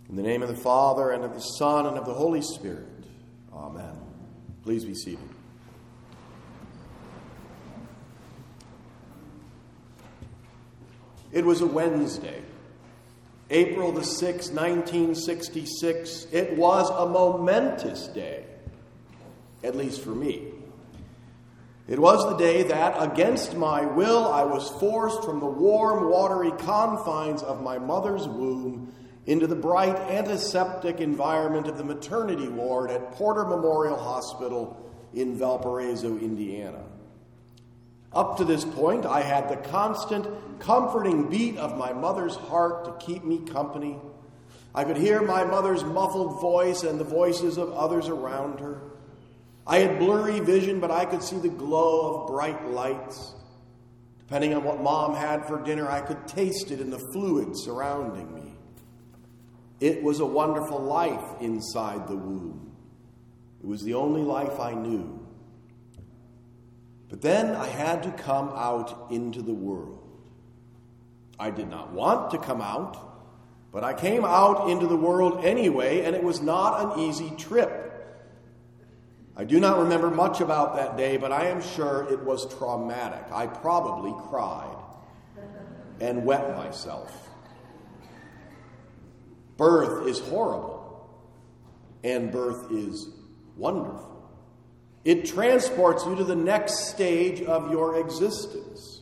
In the name of the Father, and of the Son, and of the Holy Spirit. Amen. Please be seated. It was a Wednesday, April the 6th, 1966. It was a momentous day, at least for me. It was the day that, against my will, I was forced from the warm, watery confines of my mother's womb into the bright, antiseptic environment of the maternity ward at Porter Memorial Hospital in Valparaiso, Indiana. Up to this point, I had the constant, comforting beat of my mother's heart to keep me company. I could hear my mother's muffled voice and the voices of others around her. I had blurry vision, but I could see the glow of bright lights. Depending on what Mom had for dinner, I could taste it in the fluid surrounding me. It was a wonderful life inside the womb. It was the only life I knew. But then I had to come out into the world. I did not want to come out, but I came out into the world anyway, and it was not an easy trip. I do not remember much about that day, but I am sure it was traumatic. I probably cried and wet myself. Birth is horrible, and birth is wonderful. It transports you to the next stage of your existence.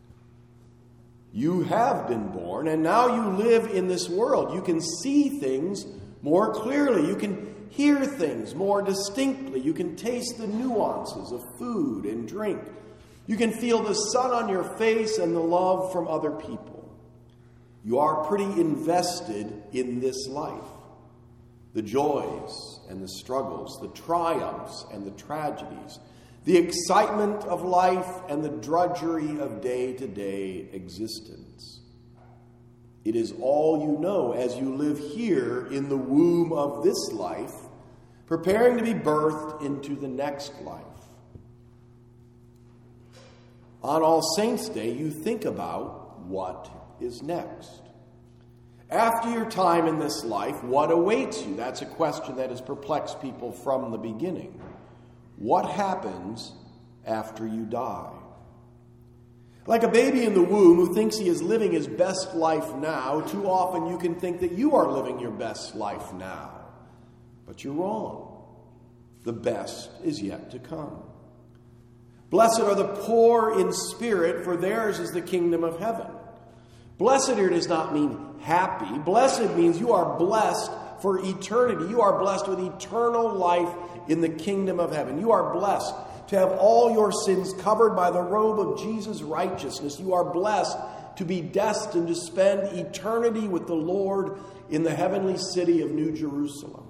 You have been born, and now you live in this world. You can see things more clearly. You can hear things more distinctly. You can taste the nuances of food and drink. You can feel the sun on your face and the love from other people. You are pretty invested in this life. The joys and the struggles, the triumphs and the tragedies, the excitement of life and the drudgery of day-to-day existence. It is all you know as you live here in the womb of this life, preparing to be birthed into the next life. On All Saints' Day, you think about what is next. After your time in this life, what awaits you? That's a question that has perplexed people from the beginning. What happens after you die? Like a baby in the womb who thinks he is living his best life now, too often you can think that you are living your best life now. But you're wrong. The best is yet to come. Blessed are the poor in spirit, for theirs is the kingdom of heaven. Blessed here does not mean happy. Blessed means you are blessed for eternity. You are blessed with eternal life in the kingdom of heaven. You are blessed to have all your sins covered by the robe of Jesus' righteousness. You are blessed to be destined to spend eternity with the Lord in the heavenly city of New Jerusalem.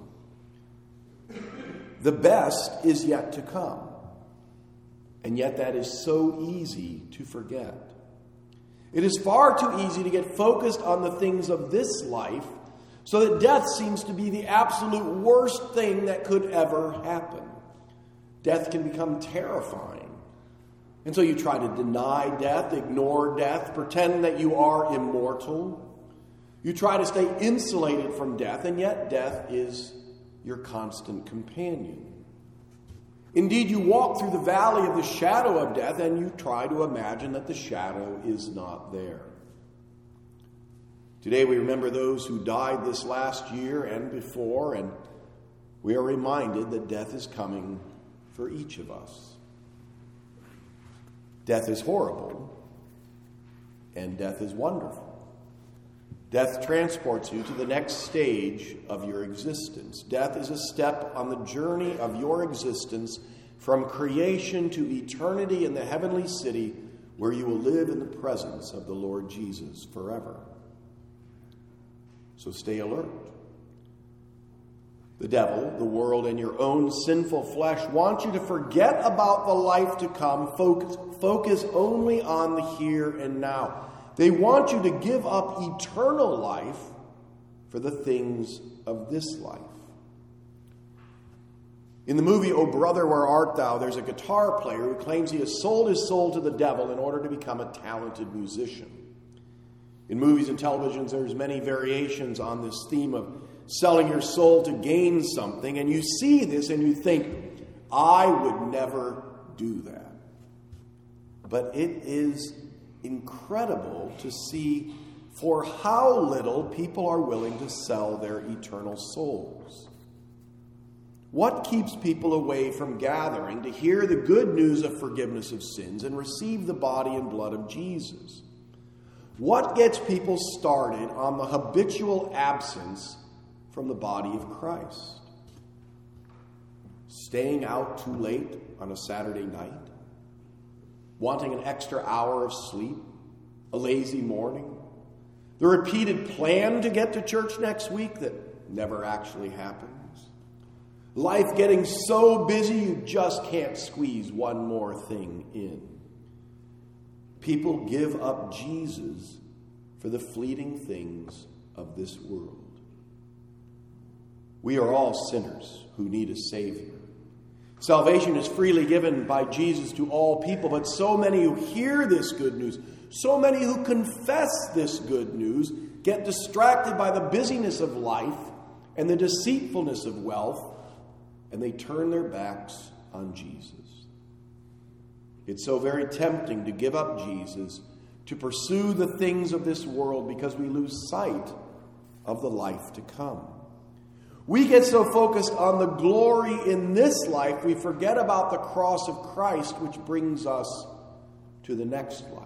The best is yet to come. And yet that is so easy to forget. It is far too easy to get focused on the things of this life so that death seems to be the absolute worst thing that could ever happen. Death can become terrifying. And so you try to deny death, ignore death, pretend that you are immortal. You try to stay insulated from death, and yet death is your constant companion. Indeed, you walk through the valley of the shadow of death, and you try to imagine that the shadow is not there. Today we remember those who died this last year and before, and we are reminded that death is coming for each of us. Death is horrible, and death is wonderful. Death transports you to the next stage of your existence. Death is a step on the journey of your existence from creation to eternity in the heavenly city where you will live in the presence of the Lord Jesus forever. So stay alert. The devil, the world, and your own sinful flesh want you to forget about the life to come, focus only on the here and now. They want you to give up eternal life for the things of this life. In the movie, Oh Brother, Where Art Thou?, there's a guitar player who claims he has sold his soul to the devil in order to become a talented musician. In movies and televisions, there's many variations on this theme of selling your soul to gain something. And you see this and you think, I would never do that. But it is incredible to see for how little people are willing to sell their eternal souls. What keeps people away from gathering to hear the good news of forgiveness of sins and receive the body and blood of Jesus? What gets people started on the habitual absence from the body of Christ? Staying out too late on a Saturday night? Wanting an extra hour of sleep? A lazy morning? The repeated plan to get to church next week that never actually happens? Life getting so busy you just can't squeeze one more thing in. People give up Jesus for the fleeting things of this world. We are all sinners who need a Savior. Salvation is freely given by Jesus to all people, but so many who hear this good news, so many who confess this good news, get distracted by the busyness of life and the deceitfulness of wealth, and they turn their backs on Jesus. It's so very tempting to give up Jesus, to pursue the things of this world, because we lose sight of the life to come. We get so focused on the glory in this life, we forget about the cross of Christ, which brings us to the next life.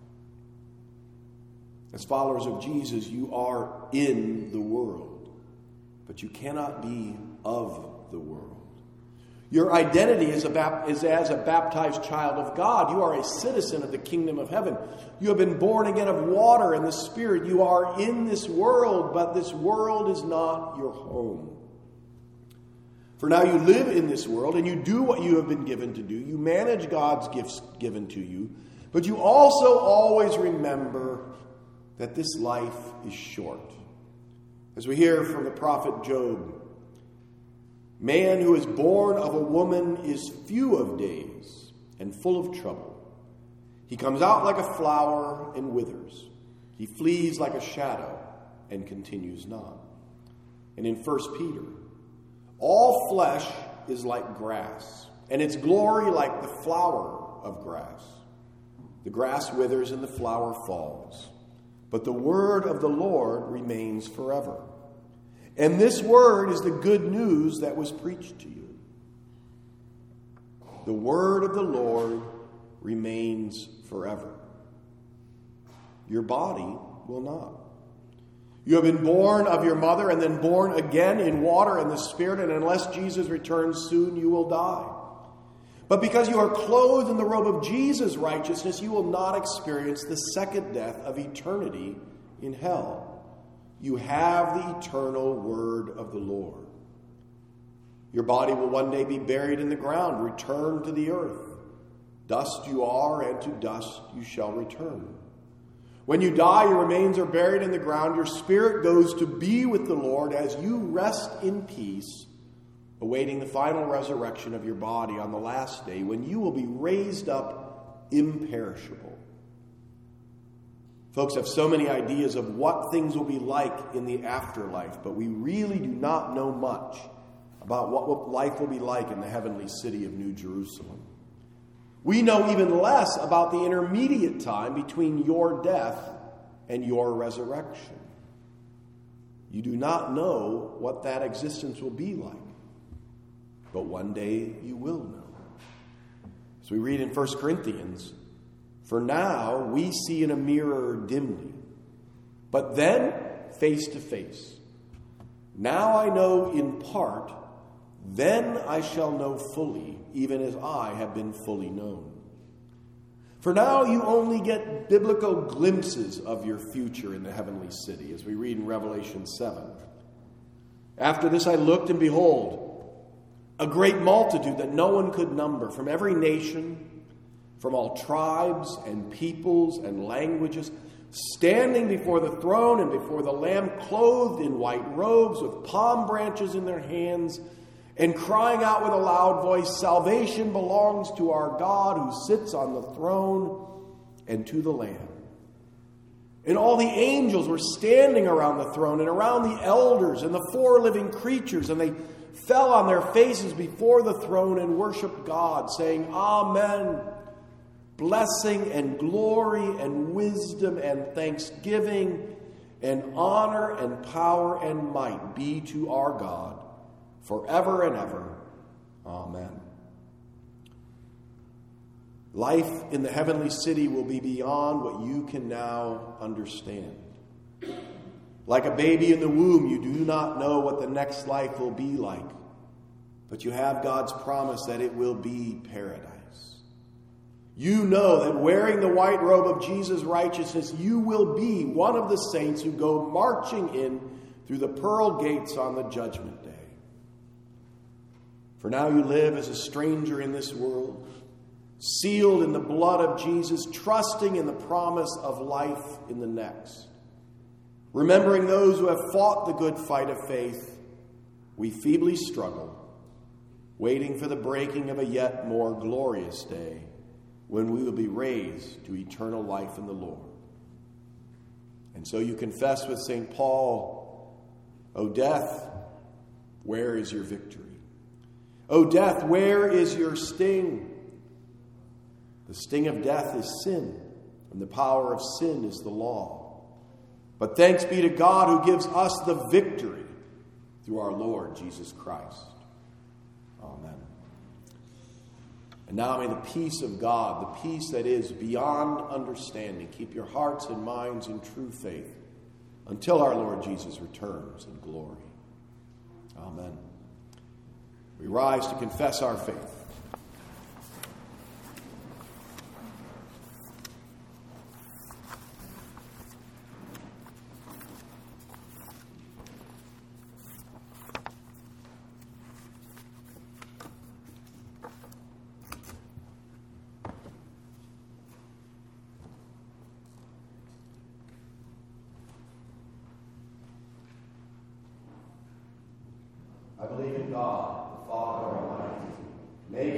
As followers of Jesus, you are in the world, but you cannot be of the world. Your identity is as a baptized child of God. You are a citizen of the kingdom of heaven. You have been born again of water and the Spirit. You are in this world, but this world is not your home. For now you live in this world and you do what you have been given to do. You manage God's gifts given to you, but you also always remember that this life is short. As we hear from the prophet Job, man who is born of a woman is few of days and full of trouble. He comes out like a flower and withers. He flees like a shadow and continues not. And in 1 Peter, all flesh is like grass, and its glory like the flower of grass. The grass withers and the flower falls, but the word of the Lord remains forever. And this word is the good news that was preached to you. The word of the Lord remains forever. Your body will not. You have been born of your mother and then born again in water and the Spirit, and unless Jesus returns soon, you will die. But because you are clothed in the robe of Jesus' righteousness, you will not experience the second death of eternity in hell. You have the eternal word of the Lord. Your body will one day be buried in the ground, return to the earth. Dust you are, and to dust you shall return. When you die, your remains are buried in the ground. Your spirit goes to be with the Lord as you rest in peace, awaiting the final resurrection of your body on the last day, when you will be raised up imperishable. Folks have so many ideas of what things will be like in the afterlife, but we really do not know much about what life will be like in the heavenly city of New Jerusalem. We know even less about the intermediate time between your death and your resurrection. You do not know what that existence will be like, but one day you will know. As we read in 1 Corinthians, for now we see in a mirror dimly, but then face to face. Now I know in part, then I shall know fully, even as I have been fully known. For now you only get biblical glimpses of your future in the heavenly city, as we read in Revelation 7. After this I looked, and behold, a great multitude that no one could number, from every nation, from all tribes and peoples and languages, standing before the throne and before the Lamb, clothed in white robes, with palm branches in their hands, and crying out with a loud voice, salvation belongs to our God who sits on the throne and to the Lamb. And all the angels were standing around the throne and around the elders and the four living creatures, and they fell on their faces before the throne and worshiped God, saying, Amen. Blessing and glory and wisdom and thanksgiving and honor and power and might be to our God forever and ever. Amen. Life in the heavenly city will be beyond what you can now understand. Like a baby in the womb, you do not know what the next life will be like, but you have God's promise that it will be paradise. You know that wearing the white robe of Jesus' righteousness, you will be one of the saints who go marching in through the pearl gates on the judgment day. For now you live as a stranger in this world, sealed in the blood of Jesus, trusting in the promise of life in the next. Remembering those who have fought the good fight of faith, we feebly struggle, waiting for the breaking of a yet more glorious day, when we will be raised to eternal life in the Lord. And so you confess with St. Paul, O death, where is your victory? O death, where is your sting? The sting of death is sin, and the power of sin is the law. But thanks be to God who gives us the victory through our Lord Jesus Christ. Amen. And now may the peace of God, the peace that is beyond understanding, keep your hearts and minds in true faith until our Lord Jesus returns in glory. Amen. We rise to confess our faith. I believe in God, the Father Almighty, maker